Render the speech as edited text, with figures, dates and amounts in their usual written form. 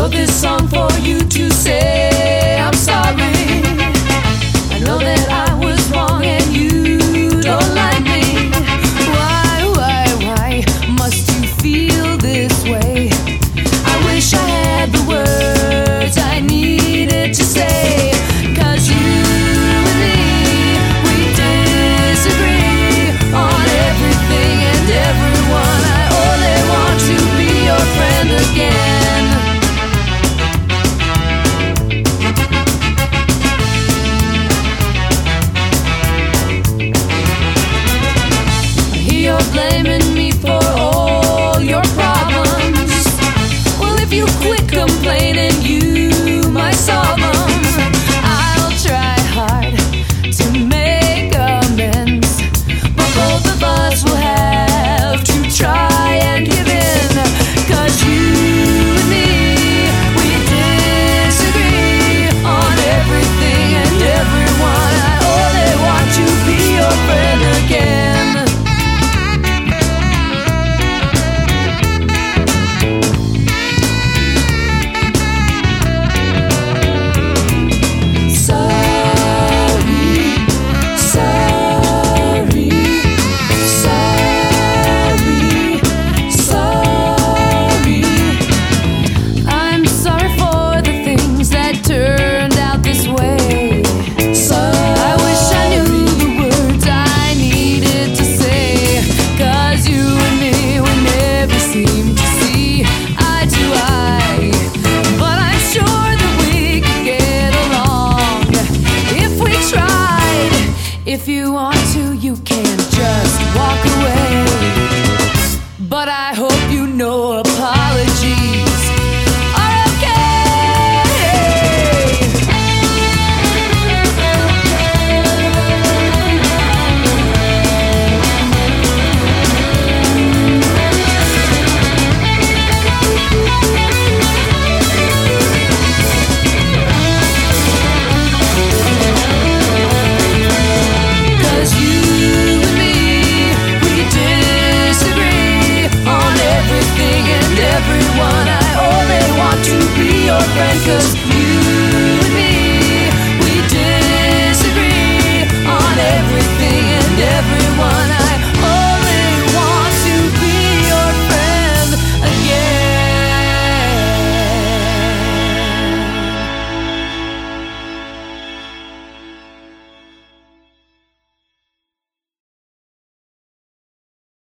wrote this song for you to say I'm sorry. I know that I was wrong and you don't like me. Why must you feel this way? I wish I had the words I needed to say. 'Cause you and me, we disagree on everything and everyone. I only want to be your friend again. You're blaming me for all your problems. Well, if you quit complaining, you might solve them. I'll try hard to make amends, but both of us will have to try and give in. 'Cause you and me, we disagree on everything and everyone. I only want to be your friend again. If you want to, you can just walk away. But I hope you know apologies are okay. 'Cause you and me, we disagree on everything and everyone. I only want to be your friend, 'cause